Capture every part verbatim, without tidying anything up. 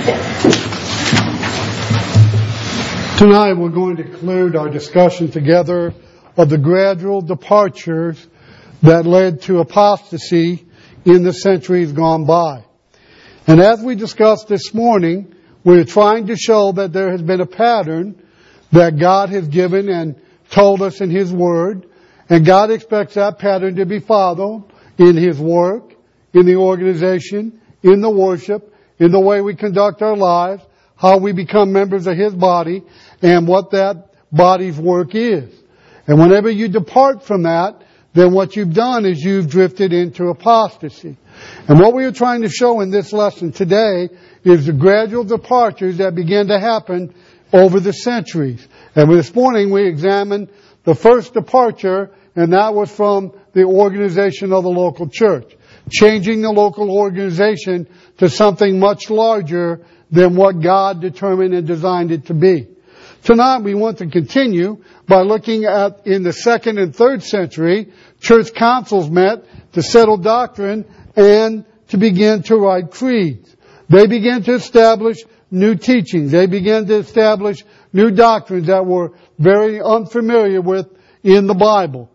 Tonight we're going to conclude our discussion together of the gradual departures that led to apostasy in the centuries gone by. And as we discussed this morning, we're trying to show that there has been a pattern that God has given and told us in His Word, and God expects that pattern to be followed in His work, in the organization, in the worship, in the way we conduct our lives, how we become members of His body, and what that body's work is. And whenever you depart from that, then what you've done is you've drifted into apostasy. And what we are trying to show in this lesson today is the gradual departures that began to happen over the centuries. And this morning we examined the first departure, and that was from the organization of the local church. Changing the local organization to something much larger than what God determined and designed it to be. Tonight we want to continue by looking at, in the second and third century, church councils met to settle doctrine and to begin to write creeds. They began to establish new teachings. They began to establish new doctrines that were very unfamiliar with in the Bible.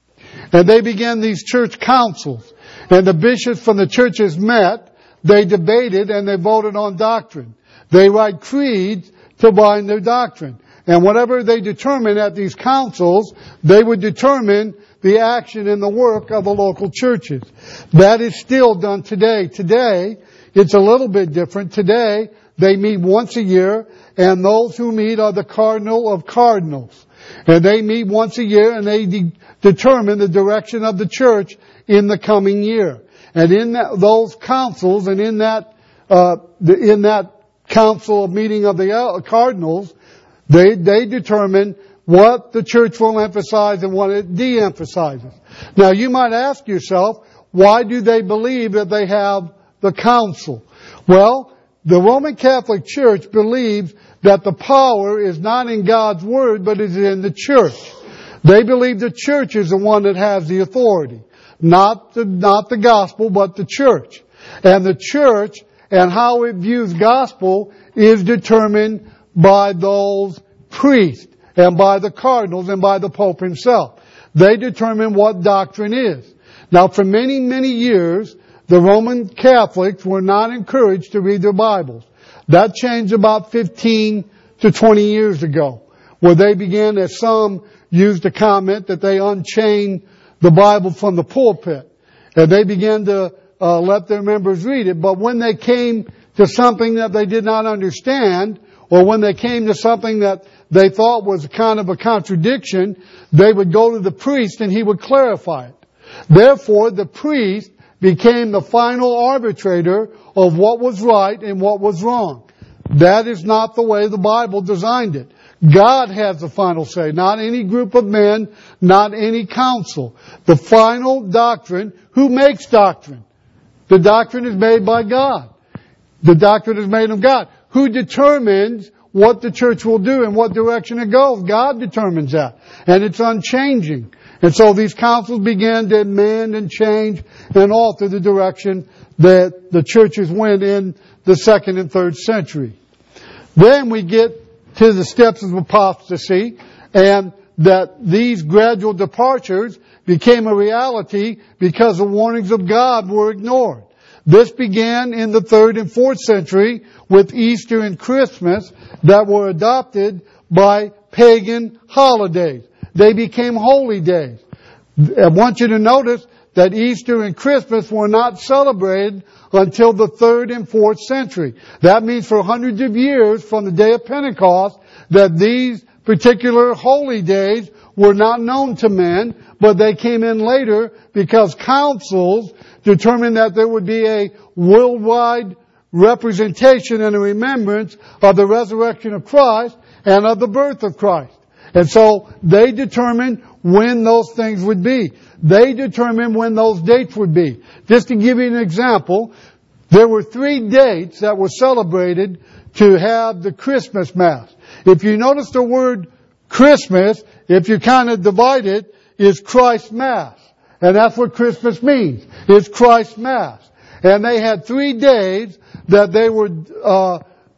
And they began these church councils. And the bishops from the churches met, they debated, and they voted on doctrine. They write creeds to bind their doctrine. And whatever they determined at these councils, they would determine the action and the work of the local churches. That is still done today. Today, it's a little bit different. Today, they meet once a year, and those who meet are the cardinal of cardinals. And they meet once a year, and they de- determine the direction of the church in the coming year. And in that, those councils, and in that uh, the, in that council meeting of the cardinals, they they determine what the church will emphasize and what it de-emphasizes. Now, you might ask yourself, why do they believe that they have the council? Well, the Roman Catholic Church believes that the power is not in God's Word, but is in the church. They believe the church is the one that has the authority. Not the, not the gospel, but the church. And the church and how it views gospel is determined by those priests and by the cardinals and by the Pope himself. They determine what doctrine is. Now, for many, many years, the Roman Catholics were not encouraged to read their Bibles. That changed about fifteen to twenty years ago, where they began, as some used to comment, that they unchained the Bible from the pulpit. And they began to uh, let their members read it. But when they came to something that they did not understand, or when they came to something that they thought was kind of a contradiction, they would go to the priest and he would clarify it. Therefore, the priest became the final arbitrator of what was right and what was wrong. That is not the way the Bible designed it. God has the final say, not any group of men, not any council. The final doctrine, who makes doctrine? The doctrine is made by God. The doctrine is made of God. Who determines what the church will do and what direction it goes? God determines that. And it's unchanging. And so these councils began to amend and change and alter the direction that the churches went in the second and third century. Then we get to the steps of apostasy, and that these gradual departures became a reality because the warnings of God were ignored. This began in the third and fourth century with Easter and Christmas that were adopted by pagan holidays. They became holy days. I want you to notice that Easter and Christmas were not celebrated until the third and fourth century. That means for hundreds of years from the day of Pentecost that these particular holy days were not known to men, but they came in later because councils determined that there would be a worldwide representation and a remembrance of the resurrection of Christ and of the birth of Christ. And so they determined when those things would be. They determined when those dates would be. Just to give you an example, there were three dates that were celebrated to have the Christmas Mass. If you notice the word Christmas, if you kind of divide it, is Christ's Mass. And that's what Christmas means. It's Christ's Mass. And they had three days that they would uh,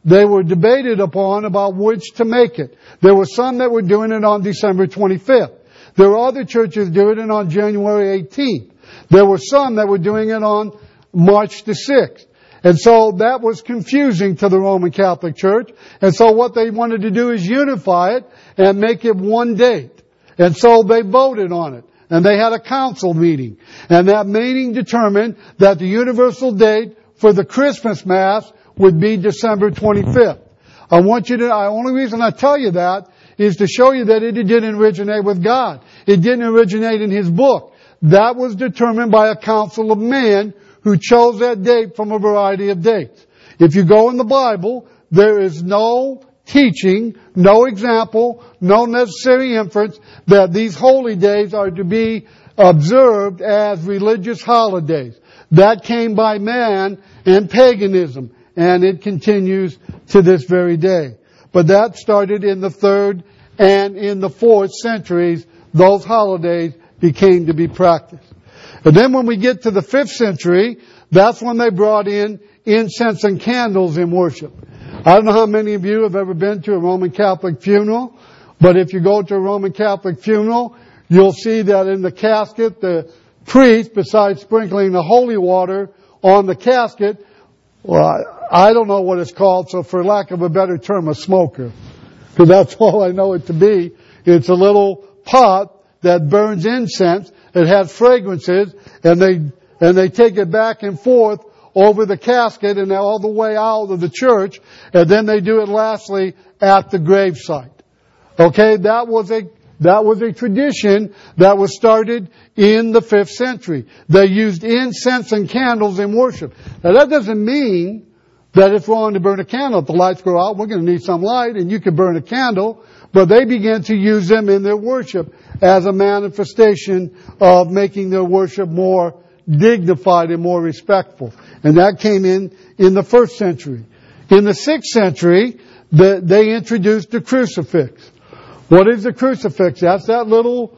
they were debated upon about which to make it. There were some that were doing it on December twenty-fifth. There were other churches doing it on January eighteenth. There were some that were doing it on March the sixth. And so that was confusing to the Roman Catholic Church. And so what they wanted to do is unify it and make it one date. And so they voted on it. And they had a council meeting. And that meeting determined that the universal date for the Christmas Mass would be December twenty-fifth. I want you to, the only reason I tell you that is to show you that it didn't originate with God. It didn't originate in His book. That was determined by a council of men who chose that date from a variety of dates. If you go in the Bible, there is no teaching, no example, no necessary inference that these holy days are to be observed as religious holidays. That came by man and paganism, and it continues to this very day. But that started in the third and in the fourth centuries. Those holidays became to be practiced. And then when we get to the fifth century, that's when they brought in incense and candles in worship. I don't know how many of you have ever been to a Roman Catholic funeral, but if you go to a Roman Catholic funeral, you'll see that in the casket, the priest, besides sprinkling the holy water on the casket, well, I don't know what it's called, so for lack of a better term, a smoker. Because that's all I know it to be. It's a little pot that burns incense. It has fragrances, and they and they take it back and forth over the casket and all the way out of the church, and then they do it lastly at the gravesite. Okay, that was a that was a tradition that was started in the fifth century. They used incense and candles in worship. Now that doesn't mean that it's wrong to burn a candle. If the lights go out, we're going to need some light, and you can burn a candle. But they began to use them in their worship as a manifestation of making their worship more dignified and more respectful. And that came in in the first century. In the sixth century, the, they introduced the crucifix. What is the crucifix? That's that little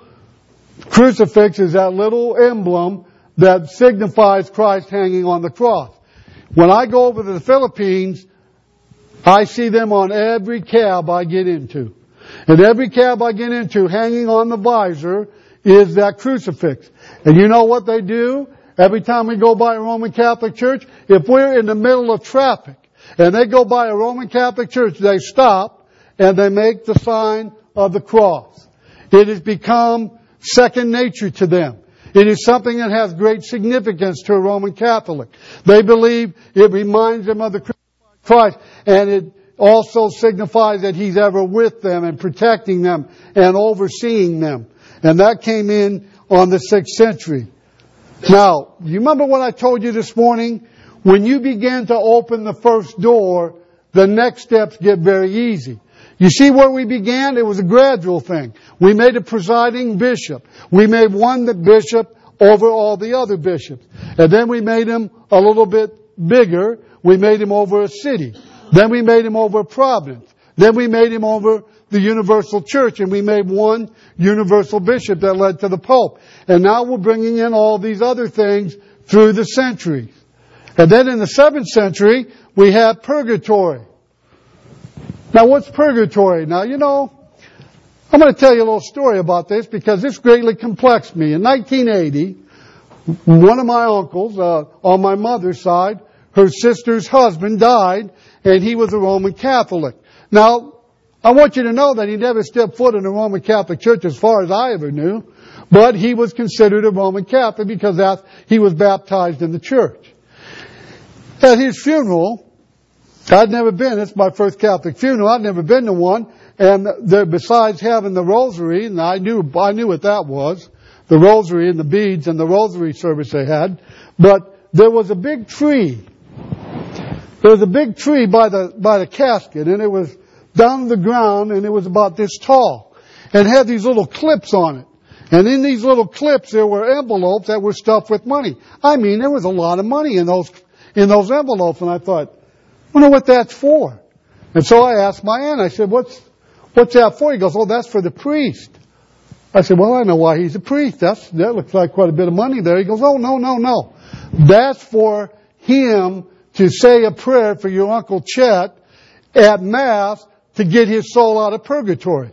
crucifix is that little emblem that signifies Christ hanging on the cross. When I go over to the Philippines, I see them on every cab I get into. And every cab I get into, hanging on the visor, is that crucifix. And you know what they do? Every time we go by a Roman Catholic church, if we're in the middle of traffic and they go by a Roman Catholic church, they stop and they make the sign of the cross. It has become second nature to them. It is something that has great significance to a Roman Catholic. They believe it reminds them of the crucified Christ, and it also signifies that He's ever with them and protecting them and overseeing them. And that came in on the sixth century. Now, you remember what I told you this morning? When you begin to open the first door, the next steps get very easy. You see where we began? It was a gradual thing. We made a presiding bishop. We made one the bishop over all the other bishops. And then we made him a little bit bigger. We made him over a city. Then we made him over a province. Then we made him over the universal church, and we made one universal bishop that led to the Pope. And now we're bringing in all these other things through the centuries. And then in the seventh century, we have purgatory. Now what's purgatory? Now, you know, I'm going to tell you a little story about this because this greatly complexed me. In nineteen eighty, one of my uncles, uh, on my mother's side, her sister's husband died, and he was a Roman Catholic. Now, I want you to know that he never stepped foot in a Roman Catholic church as far as I ever knew, but he was considered a Roman Catholic because that, he was baptized in the church. At his funeral, I'd never been, it's my first Catholic funeral, I'd never been to one, and there, besides having the rosary, and I knew, I knew what that was, the rosary and the beads and the rosary service they had, but there was a big tree. There was a big tree by the, by the casket, and it was down to the ground, and it was about this tall. And it had these little clips on it. And in these little clips, there were envelopes that were stuffed with money. I mean, there was a lot of money in those, in those envelopes, and I thought, I wonder what that's for. And so I asked my aunt, I said, what's, what's that for? He goes, oh, that's for the priest. I said, well, I know why he's a priest. That's, that looks like quite a bit of money there. He goes, oh, no, no, no. That's for him to say a prayer for your Uncle Chet at Mass to get his soul out of purgatory.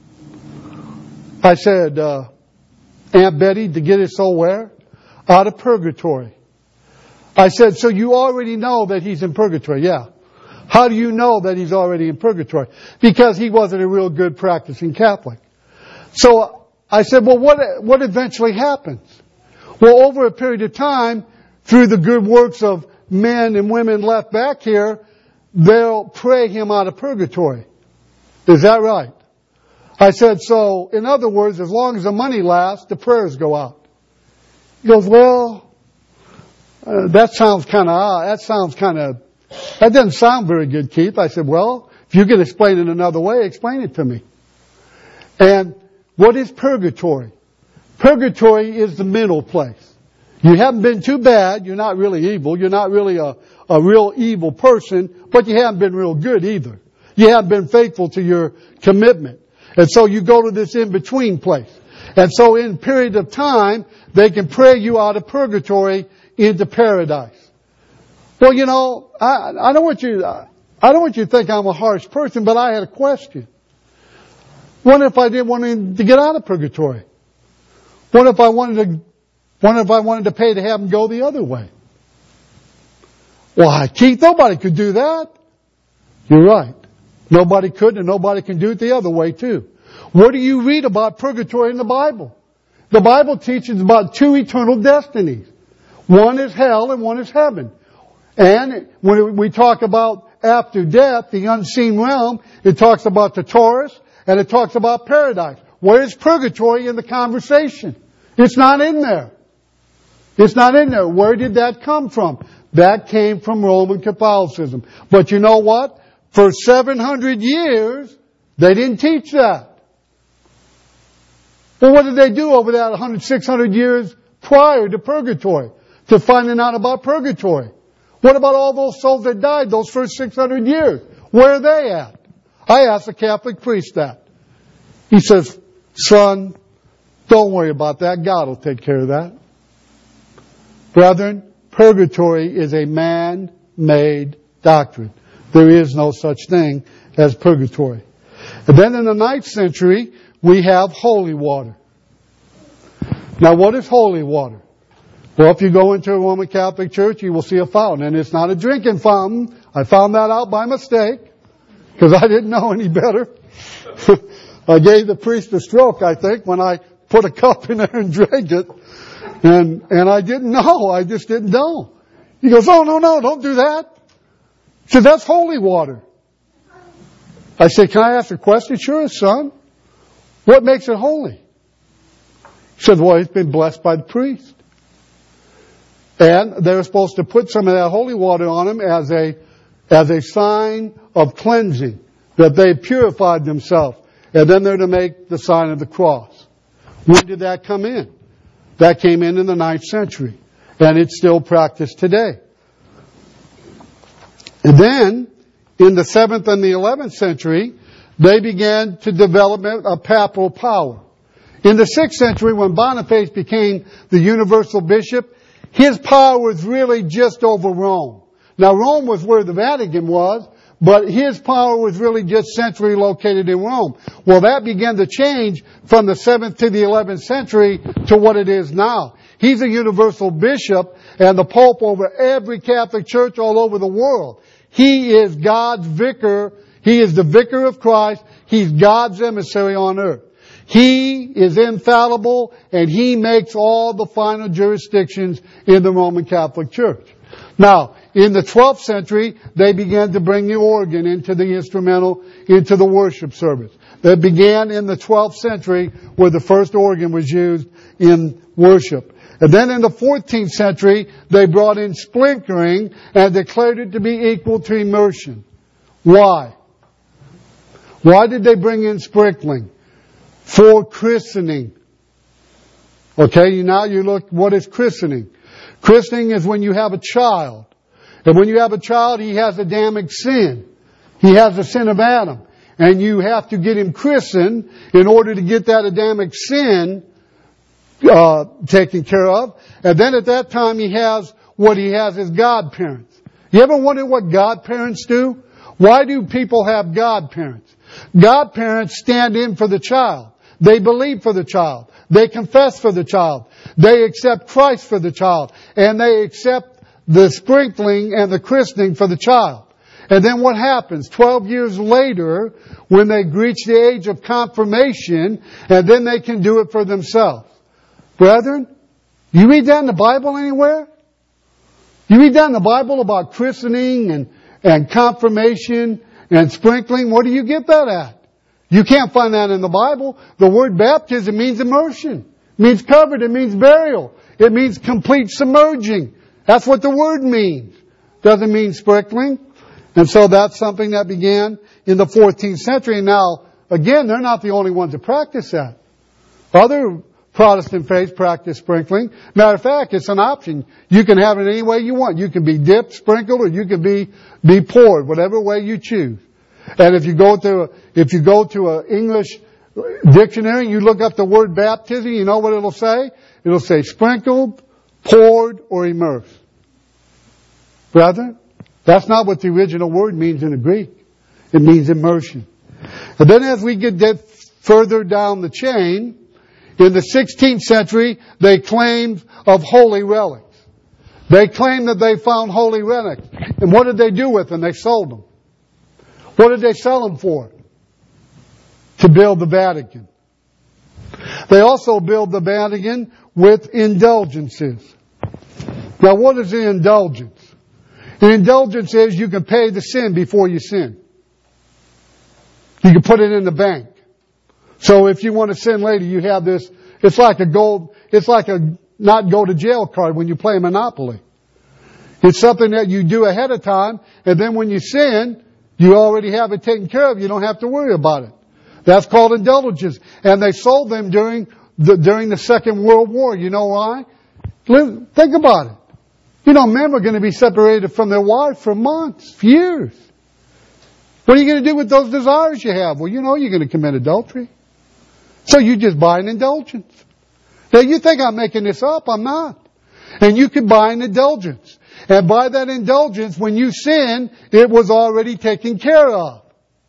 I said, uh, Aunt Betty, to get his soul where? Out of purgatory. I said, so you already know that he's in purgatory? Yeah. How do you know that he's already in purgatory? Because he wasn't a real good practicing Catholic. So I said, well, what, what eventually happens? Well, over a period of time, through the good works of men and women left back here, they'll pray him out of purgatory. Is that right? I said, so, in other words, as long as the money lasts, the prayers go out. He goes, well, uh, that sounds kind of odd. That sounds kind of, that doesn't sound very good, Keith. I said, well, if you can explain it another way, explain it to me. And what is purgatory? Purgatory is the middle place. You haven't been too bad. You're not really evil. You're not really a, a real evil person, but you haven't been real good either. You haven't been faithful to your commitment. And so you go to this in-between place. And so in a period of time, they can pray you out of purgatory into paradise. Well, you know, I, I don't want you, I don't want you to think I'm a harsh person, but I had a question. What if I didn't want him to get out of purgatory? What if I wanted to, what if I wanted to pay to have him go the other way? Why, Keith, nobody could do that. You're right. Nobody could, and nobody can do it the other way too. What do you read about purgatory in the Bible? The Bible teaches about two eternal destinies. One is hell and one is heaven. And when we talk about after death, the unseen realm, it talks about the Taurus and it talks about paradise. Where is purgatory in the conversation? It's not in there. It's not in there. Where did that come from? That came from Roman Catholicism. But you know what? For seven hundred years, they didn't teach that. Well, what did they do over that one hundred, six hundred years prior to purgatory? To finding out about purgatory? What about all those souls that died those first six hundred years? Where are they at? I asked a Catholic priest that. He says, son, don't worry about that. God will take care of that. Brethren, purgatory is a man-made doctrine. There is no such thing as purgatory. And then in the ninth century, we have holy water. Now, what is holy water? Well, if you go into a Roman Catholic church, you will see a fountain. And it's not a drinking fountain. I found that out by mistake, because I didn't know any better. I gave the priest a stroke, I think, when I put a cup in there and drank it. And, and I didn't know. I just didn't know. He goes, oh, no, no, don't do that. He said, that's holy water. I said, can I ask a question? Sure, son. What makes it holy? He said, well, it's been blessed by the priest. And they were supposed to put some of that holy water on him as a, as a sign of cleansing, that they purified themselves. And then they're to make the sign of the cross. When did that come in? That came in in the ninth century. And it's still practiced today. And then, in the seventh and the eleventh century, they began to develop a papal power. In the sixth century, when Boniface became the universal bishop, his power was really just over Rome. Now, Rome was where the Vatican was, but his power was really just centrally located in Rome. Well, that began to change from the seventh to the eleventh century to what it is now. He's a universal bishop and the Pope over every Catholic church all over the world. He is God's vicar. He is the vicar of Christ. He's God's emissary on earth. He is infallible, and he makes all the final jurisdictions in the Roman Catholic Church. Now, in the twelfth century, they began to bring the organ into the instrumental, into the worship service. That began in the twelfth century, where the first organ was used in worship. And then in the fourteenth century, they brought in sprinkling and declared it to be equal to immersion. Why? Why did they bring in sprinkling? For christening. Okay, now you look, what is christening? Christening is when you have a child. And when you have a child, he has Adamic sin. He has the sin of Adam. And you have to get him christened in order to get that Adamic sin uh, taken care of. And then at that time he has what he has as godparents. You ever wonder what godparents do? Why do people have godparents? Godparents stand in for the child. They believe for the child. They confess for the child. They accept Christ for the child. And they accept the sprinkling and the christening for the child. And then what happens? Twelve years later, when they reach the age of confirmation, and then they can do it for themselves. Brethren, you read that in the Bible anywhere? You read that in the Bible about christening and, and confirmation and sprinkling? Where do you get that at? You can't find that in the Bible. The word baptism means immersion. It means covered. It means burial. It means complete submerging. That's what the word means. Doesn't mean sprinkling. And so that's something that began in the fourteenth century. Now, again, they're not the only ones that practice that. Other Protestant faiths practice sprinkling. Matter of fact, it's an option. You can have it any way you want. You can be dipped, sprinkled, or you can be, be poured, whatever way you choose. And if you go to, if you go to an English dictionary, you look up the word baptism, you know what it'll say? It'll say sprinkled, poured, or immersed. Brethren, that's not what the original word means in the Greek. It means immersion. And then as we get further down the chain, in the sixteenth century, they claimed of holy relics. They claimed that they found holy relics. And what did they do with them? They sold them. What did they sell them for? To build the Vatican. They also build the Vatican with indulgences. Now what is an indulgence? An indulgence is you can pay the sin before you sin. You can put it in the bank. So if you want to sin later, you have this, it's like a gold, it's like a not go to jail card when you play Monopoly. It's something that you do ahead of time, and then when you sin, you already have it taken care of. You don't have to worry about it. That's called indulgences. And they sold them during the, during the Second World War. You know why? Think about it. You know, men were going to be separated from their wives for months, years. What are you going to do with those desires you have? Well, you know you're going to commit adultery. So you just buy an indulgence. Now you think I'm making this up. I'm not. And you can buy an indulgence. And by that indulgence, when you sin, it was already taken care of.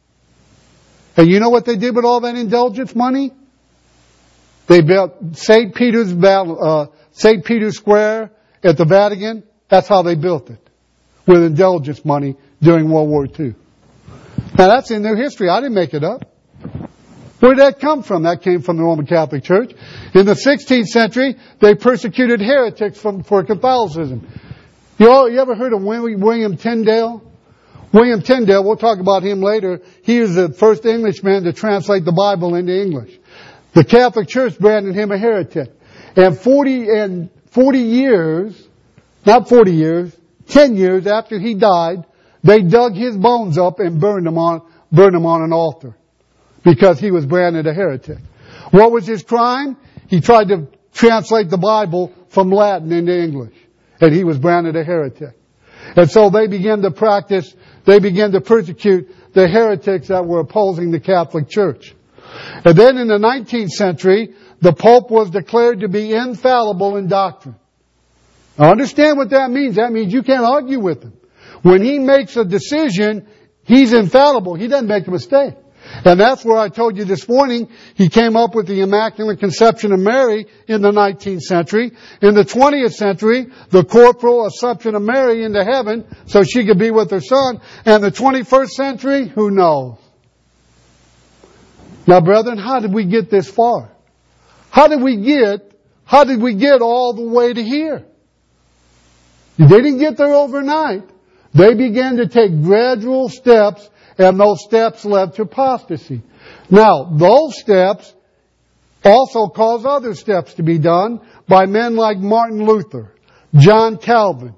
And you know what they did with all that indulgence money? They built Saint Peter's, uh, Saint Peter's Square at the Vatican. That's how they built it. With indulgence money during World War Two. Now that's in their history. I didn't make it up. Where did that come from? That came from the Roman Catholic Church. In the sixteenth century, they persecuted heretics from, for Catholicism. You all, you ever heard of William Tyndale? William Tyndale, we'll talk about him later. He was the first Englishman to translate the Bible into English. The Catholic Church branded him a heretic. And forty, and forty years, not forty years, ten years after he died, they dug his bones up and burned them on, burned them on an altar. Because he was branded a heretic. What was his crime? He tried to translate the Bible from Latin into English. And he was branded a heretic. And so they began to practice, they began to persecute the heretics that were opposing the Catholic Church. And then in the nineteenth century, the Pope was declared to be infallible in doctrine. Now understand what that means. That means you can't argue with him. When he makes a decision, he's infallible. He doesn't make a mistake. And that's where I told you this morning, he came up with the Immaculate Conception of Mary in the nineteenth century. In the twentieth century, the corporal assumption of Mary into heaven so she could be with her son. And the twenty-first century, who knows? Now, brethren, how did we get this far? How did we get, how did we get all the way to here? They didn't get there overnight. They began to take gradual steps, and those steps led to apostasy. Now, those steps also caused other steps to be done by men like Martin Luther, John Calvin,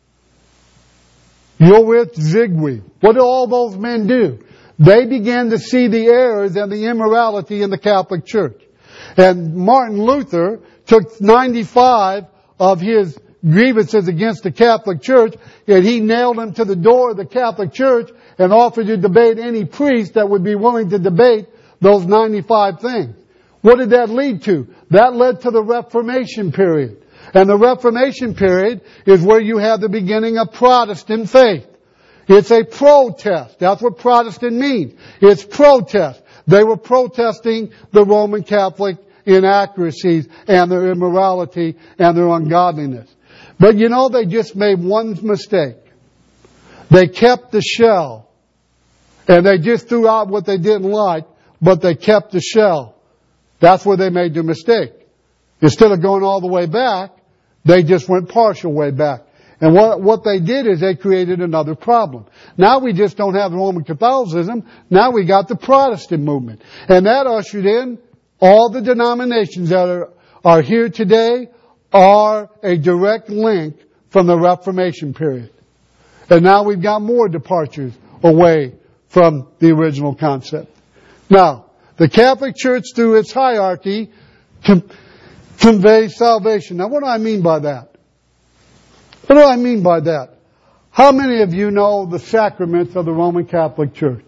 Ulrich Zwingli. What did all those men do? They began to see the errors and the immorality in the Catholic Church. And Martin Luther took ninety-five of his grievances against the Catholic Church, and he nailed them to the door of the Catholic Church and offered to debate any priest that would be willing to debate those ninety-five things. What did that lead to? That led to the Reformation period. And the Reformation period is where you have the beginning of Protestant faith. It's a protest. That's what Protestant means. It's protest. They were protesting the Roman Catholic inaccuracies and their immorality and their ungodliness. But you know, they just made one mistake. They kept the shell. And they just threw out what they didn't like, but they kept the shell. That's where they made their mistake. Instead of going all the way back, they just went partial way back. And what, what they did is they created another problem. Now we just don't have Roman Catholicism. Now we got the Protestant movement. And that ushered in all the denominations that are, are here today are a direct link from the Reformation period. And now we've got more departures away from the original concept. Now, the Catholic Church, through its hierarchy, com- conveys salvation. Now, what do I mean by that? What do I mean by that? How many of you know the sacraments of the Roman Catholic Church?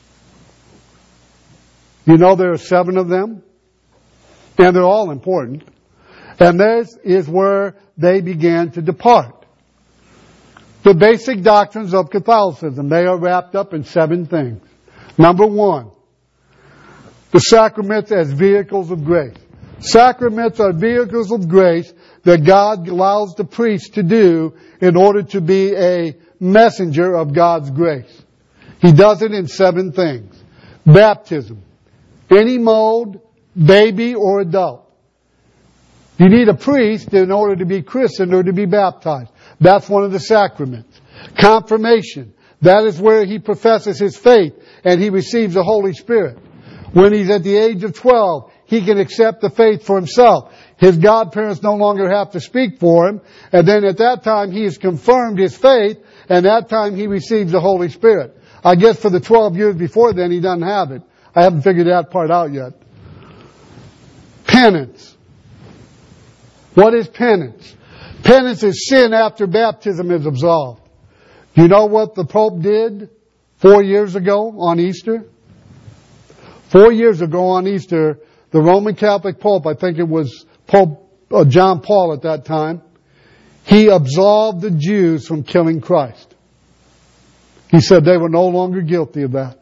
You know there are seven of them? And they're all important. And this is where they began to depart. The basic doctrines of Catholicism, they are wrapped up in seven things. Number one, the sacraments as vehicles of grace. Sacraments are vehicles of grace that God allows the priest to do in order to be a messenger of God's grace. He does it in seven things. Baptism. Any mode, baby or adult. You need a priest in order to be christened or to be baptized. That's one of the sacraments. Confirmation. That is where he professes his faith and he receives the Holy Spirit. When he's at the age of twelve, he can accept the faith for himself. His godparents no longer have to speak for him. And then at that time he has confirmed his faith, and that time he receives the Holy Spirit. I guess for the twelve years before then he doesn't have it. I haven't figured that part out yet. Penance. What is penance? Penance is sin after baptism is absolved. Do you know what the Pope did four years ago on Easter? Four years ago on Easter, the Roman Catholic Pope, I think it was Pope uh, John Paul at that time, he absolved the Jews from killing Christ. He said they were no longer guilty of that.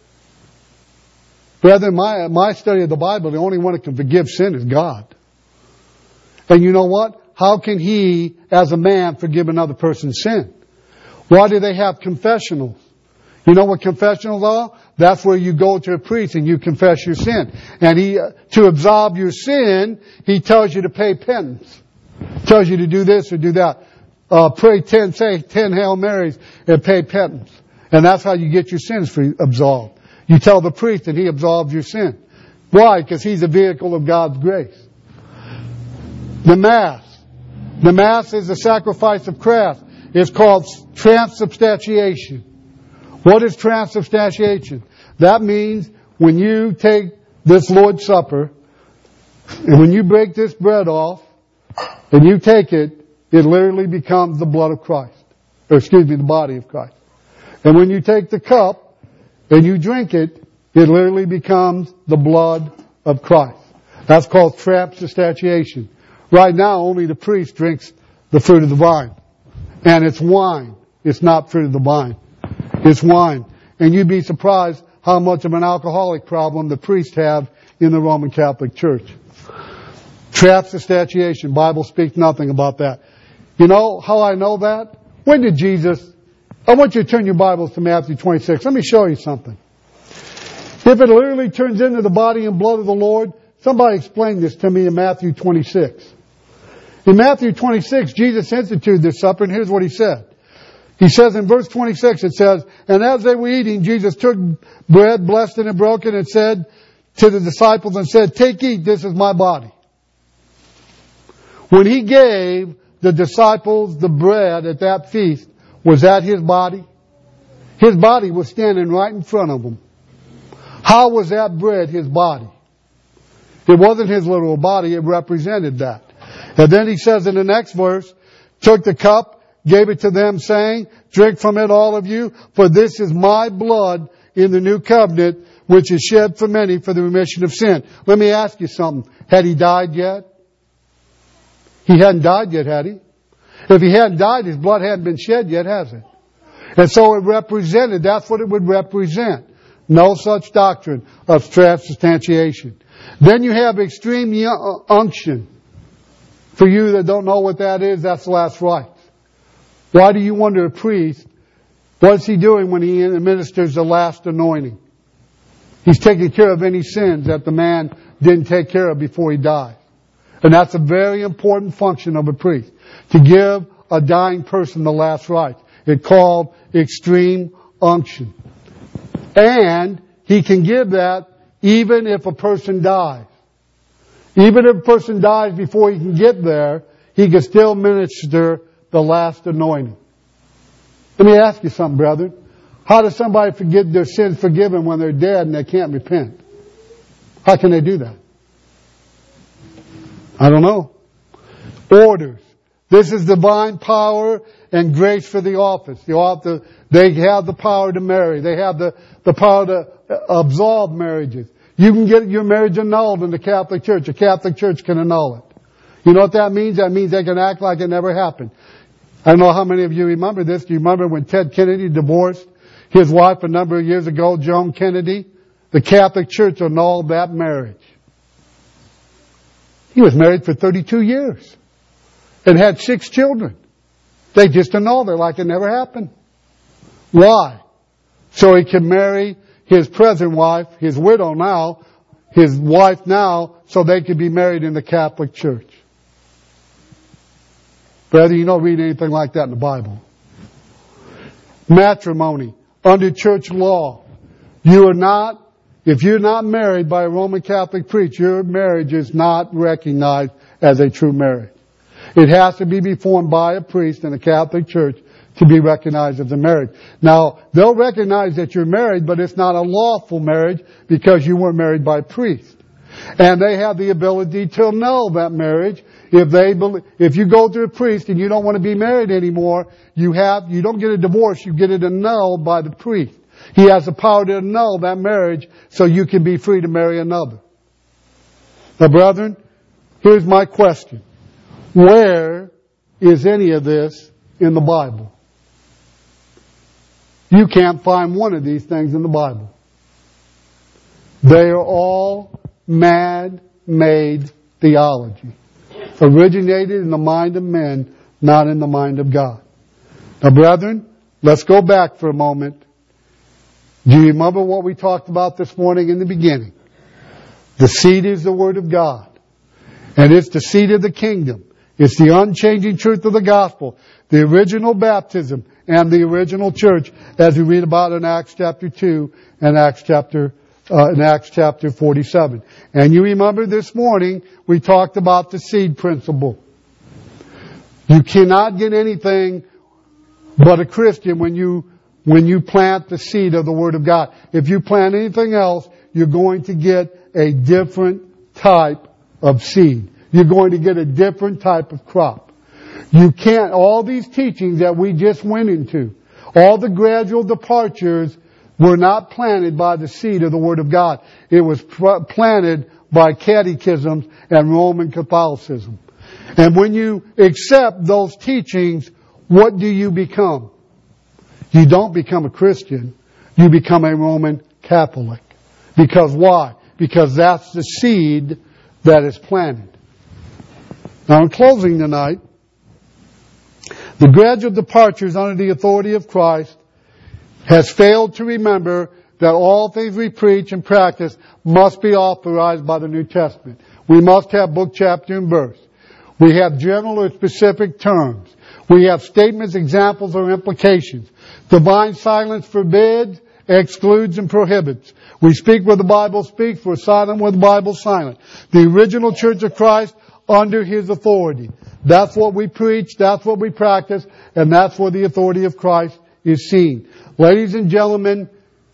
Brethren, my, my study of the Bible, the only one that can forgive sin is God. And you know what? How can He, as a man, forgive another person's sin? Why do they have confessionals? You know what confessionals are? That's where you go to a priest and you confess your sin. And he, uh, to absolve your sin, he tells you to pay penance. Tells you to do this or do that. Uh, pray ten, say ten Hail Marys and pay penance. And that's how you get your sins free, absolved. You tell the priest and he absolves your sin. Why? Because he's a vehicle of God's grace. The Mass. The Mass is the sacrifice of Christ. It's called transubstantiation. What is transubstantiation? That means when you take this Lord's Supper, and when you break this bread off, and you take it, it literally becomes the blood of Christ. Or excuse me, the body of Christ. And when you take the cup, and you drink it, it literally becomes the blood of Christ. That's called transubstantiation. Right now, only the priest drinks the fruit of the vine. And it's wine. It's not fruit of the vine. It's wine. And you'd be surprised how much of an alcoholic problem the priests have in the Roman Catholic Church. Transubstantiation. Bible speaks nothing about that. You know how I know that? When did Jesus... I want you to turn your Bibles to Matthew twenty-six. Let me show you something. If it literally turns into the body and blood of the Lord, somebody explain this to me in Matthew twenty-six. In Matthew twenty-six, Jesus instituted this supper, and here's what He said. He says in verse twenty-six, it says, "And as they were eating, Jesus took bread, blessed it and broke it, and said to the disciples and said, 'Take, eat, this is my body.'" When He gave the disciples the bread at that feast, was that His body? His body was standing right in front of them. How was that bread His body? It wasn't His literal body, it represented that. And then He says in the next verse, took the cup, gave it to them, saying, "Drink from it, all of you, for this is my blood in the new covenant, which is shed for many for the remission of sin." Let me ask you something. Had He died yet? He hadn't died yet, had He? If He hadn't died, His blood hadn't been shed yet, has it? And so it represented, that's what it would represent. No such doctrine of transubstantiation. Then you have extreme unction. For you that don't know what that is, that's last rites. Why do you wonder a priest, what's he doing when he administers the last anointing? He's taking care of any sins that the man didn't take care of before he died. And that's a very important function of a priest, to give a dying person the last rites. It's called extreme unction. And he can give that even if a person dies. Even if a person dies before he can get there, he can still minister the last anointing. Let me ask you something, brethren. How does somebody forget their sins forgiven when they're dead and they can't repent? How can they do that? I don't know. Orders. This is divine power and grace for the office. The office, they have the power to marry. They have the, the power to absolve marriages. You can get your marriage annulled in the Catholic Church. The Catholic Church can annul it. You know what that means? That means they can act like it never happened. I don't know how many of you remember this. Do you remember when Ted Kennedy divorced his wife a number of years ago, Joan Kennedy? The Catholic Church annulled that marriage. He was married for thirty-two years and had six children. They just annulled it like it never happened. Why? So he can marry his present wife, his widow now, his wife now, so they could be married in the Catholic Church. Brother, you don't read anything like that in the Bible. Matrimony. Under church law, you are not, if you're not married by a Roman Catholic priest, your marriage is not recognized as a true marriage. It has to be performed by a priest in the Catholic Church to be recognized as a marriage. Now, they'll recognize that you're married, but it's not a lawful marriage because you weren't married by a priest. And they have the ability to annul that marriage. If they believe, if you go to a priest and you don't want to be married anymore, you have, you don't get a divorce, you get it annulled by the priest. He has the power to annul that marriage so you can be free to marry another. Now, brethren, here's my question. Where is any of this in the Bible? You can't find one of these things in the Bible. They are all man-made theology. Originated in the mind of men, not in the mind of God. Now, brethren, let's go back for a moment. Do you remember what we talked about this morning in the beginning? The seed is the Word of God. And it's the seed of the kingdom. It's the unchanging truth of the gospel. The original baptism and the original church, as we read about in Acts chapter two and Acts chapter Uh, in Acts chapter forty-seven. And you remember this morning, we talked about the seed principle. You cannot get anything but a Christian when you, when you plant the seed of the Word of God. If you plant anything else, you're going to get a different type of seed. You're going to get a different type of crop. You can't, all these teachings that we just went into, all the gradual departures were not planted by the seed of the Word of God. It was pr- planted by catechisms and Roman Catholicism. And when you accept those teachings, what do you become? You don't become a Christian. You become a Roman Catholic. Because why? Because that's the seed that is planted. Now, in closing tonight, the gradual departures under the authority of Christ has failed to remember that all things we preach and practice must be authorized by the New Testament. We must have book, chapter, and verse. We have general or specific terms. We have statements, examples, or implications. Divine silence forbids, excludes, and prohibits. We speak where the Bible speaks. We're silent where the Bible's silent. The original Church of Christ under His authority. That's what we preach. That's what we practice. And that's where the authority of Christ is seen. Ladies and gentlemen,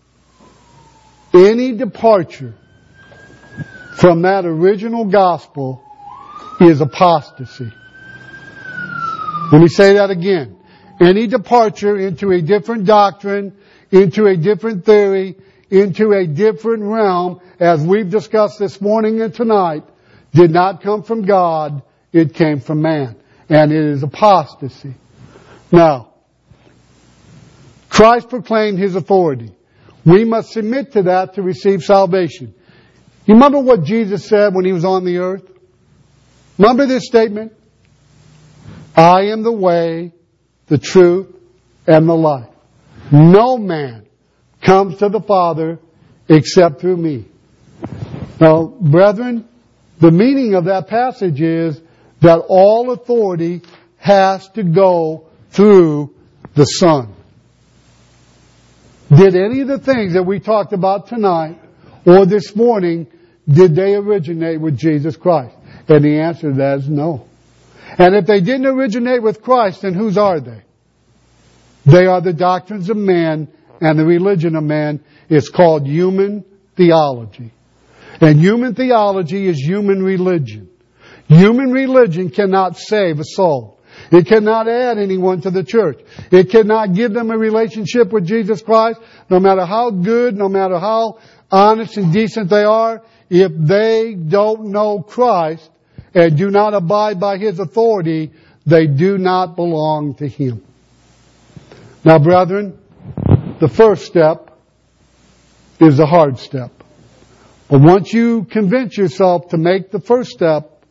any departure from that original gospel is apostasy. Let me say that again. Any departure into a different doctrine, into a different theory, into a different realm, as we've discussed this morning and tonight, did not come from God, it came from man. And it is apostasy. Now, Christ proclaimed His authority. We must submit to that to receive salvation. You remember what Jesus said when He was on the earth? Remember this statement? I am the way, the truth, and the life. No man comes to the Father except through me. Now, brethren, the meaning of that passage is that all authority has to go through the Son. Did any of the things that we talked about tonight or this morning, did they originate with Jesus Christ? And the answer to that is no. And if they didn't originate with Christ, then whose are they? They are the doctrines of man, and the religion of man is called human theology. And human theology is human religion. Human religion cannot save a soul. It cannot add anyone to the church. It cannot give them a relationship with Jesus Christ, no matter how good, no matter how honest and decent they are. If they don't know Christ and do not abide by His authority, they do not belong to Him. Now, brethren, the first step is the hard step. But once you convince yourself to make the first step,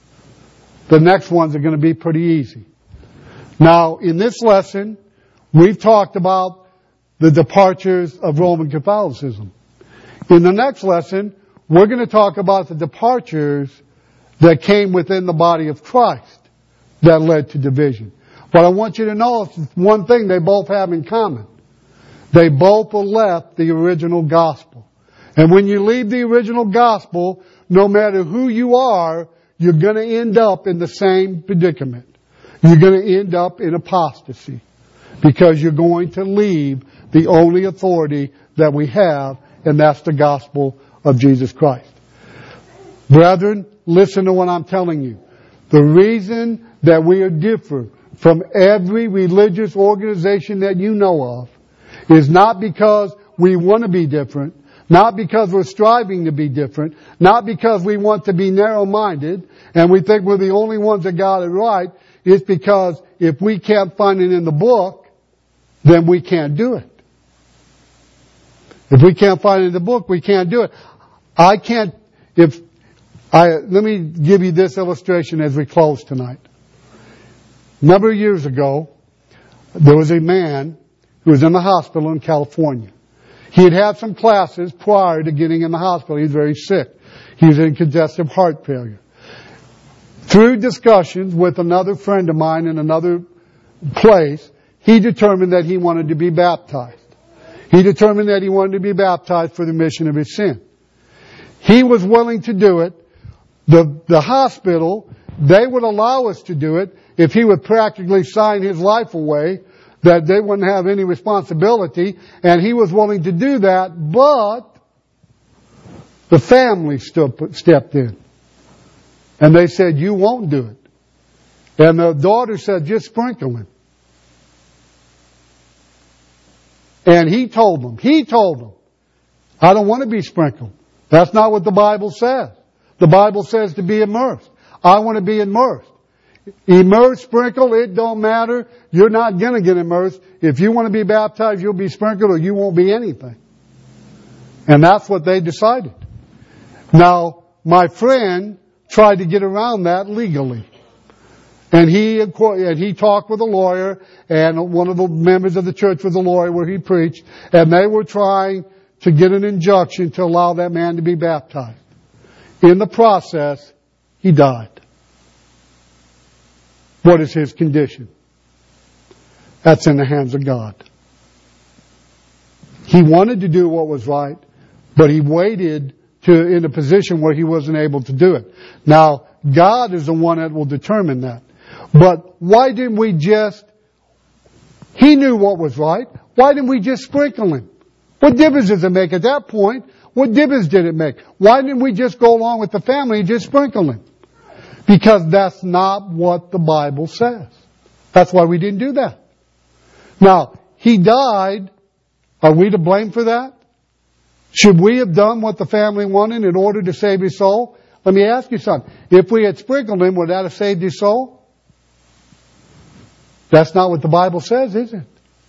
the next ones are going to be pretty easy. Now, in this lesson, we've talked about the departures of Roman Catholicism. In the next lesson, we're going to talk about the departures that came within the body of Christ that led to division. But I want you to know one thing they both have in common. They both left the original gospel. And when you leave the original gospel, no matter who you are, you're going to end up in the same predicament. You're going to end up in apostasy. Because you're going to leave the only authority that we have, and that's the gospel of Jesus Christ. Brethren, listen to what I'm telling you. The reason that we are different from every religious organization that you know of is not because we want to be different, not because we're striving to be different, not because we want to be narrow-minded and we think we're the only ones that got it right. It's because if we can't find it in the book, then we can't do it. If we can't find it in the book, we can't do it. I can't, if, I, let me give you this illustration as we close tonight. A number of years ago, there was a man who was in the hospital in California. He had had some classes prior to getting in the hospital. He was very sick. He was in congestive heart failure. Through discussions with another friend of mine in another place, he determined that he wanted to be baptized. He determined that he wanted to be baptized for the remission of his sin. He was willing to do it. The, the hospital, they would allow us to do it if he would practically sign his life away, that they wouldn't have any responsibility, and he was willing to do that, but the family still put, stepped in. And they said, you won't do it. And the daughter said, just sprinkle him. And he told them, he told them, I don't want to be sprinkled. That's not what the Bible says. The Bible says to be immersed. I want to be immersed. Immersed, sprinkle, it don't matter. You're not going to get immersed. If you want to be baptized, you'll be sprinkled or you won't be anything. And that's what they decided. Now, my friend tried to get around that legally. And he, and he talked with a lawyer, and one of the members of the church was a lawyer where he preached, and they were trying to get an injunction to allow that man to be baptized. In the process, he died. What is his condition? That's in the hands of God. He wanted to do what was right, but he waited to in a position where he wasn't able to do it. Now, God is the one that will determine that. But why didn't we just, he knew what was right. Why didn't we just sprinkle him? What difference does it make at that point? What difference did it make? Why didn't we just go along with the family and just sprinkle him? Because that's not what the Bible says. That's why we didn't do that. Now, he died. Are we to blame for that? Should we have done what the family wanted in order to save his soul? Let me ask you something. If we had sprinkled him, would that have saved his soul? That's not what the Bible says, is it?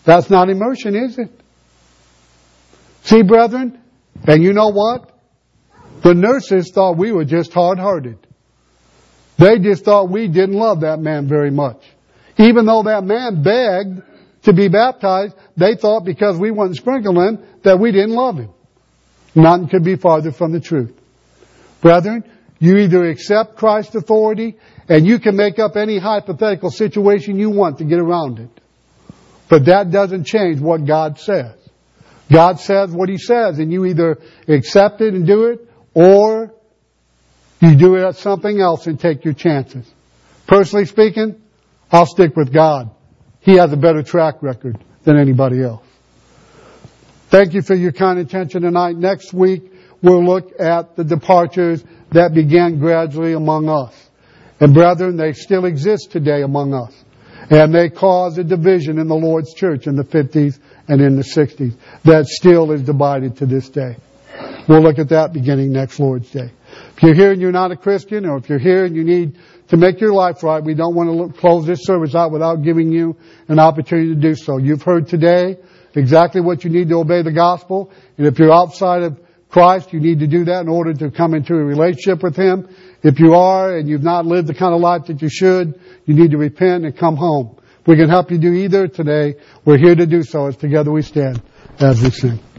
That's not immersion, is it? See, brethren, and you know what? The nurses thought we were just hard-hearted. They just thought we didn't love that man very much. Even though that man begged to be baptized, they thought because we wasn't sprinkling him that we didn't love him. Nothing could be farther from the truth. Brethren, you either accept Christ's authority, and you can make up any hypothetical situation you want to get around it. But that doesn't change what God says. God says what He says, and you either accept it and do it, or you do it at something else and take your chances. Personally speaking, I'll stick with God. He has a better track record than anybody else. Thank you for your kind attention tonight. Next week, we'll look at the departures that began gradually among us. And brethren, they still exist today among us. And they cause a division in the Lord's church in the fifties and in the sixties that still is divided to this day. We'll look at that beginning next Lord's Day. If you're here and you're not a Christian, or if you're here and you need to make your life right, we don't want to look, close this service out without giving you an opportunity to do so. You've heard today exactly what you need to obey the gospel. And if you're outside of Christ, you need to do that in order to come into a relationship with Him. If you are and you've not lived the kind of life that you should, you need to repent and come home. If we can help you do either today, we're here to do so as together we stand as we sing.